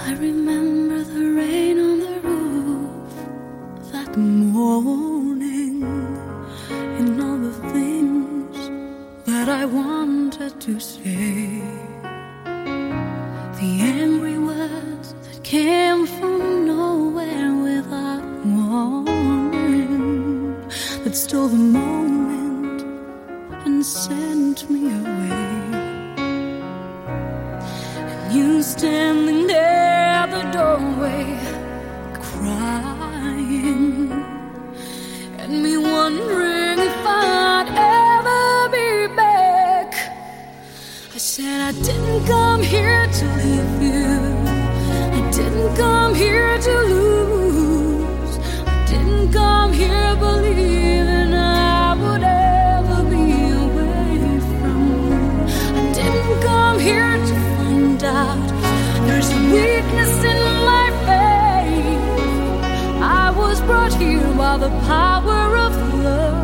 I remember the rain on the roof that morning, and all the things that I wanted to say, the angry words that came from nowhere without warning, that stole the moment and sent me away. And you standing there at the doorway, crying, and me wondering if I'd ever be back. I said I didn't come here to leave you, I didn't come here to lose, I didn't come here believing I would ever be away from you. I didn't come here to find out there's a weakness in my faith. I was brought here by the power of love.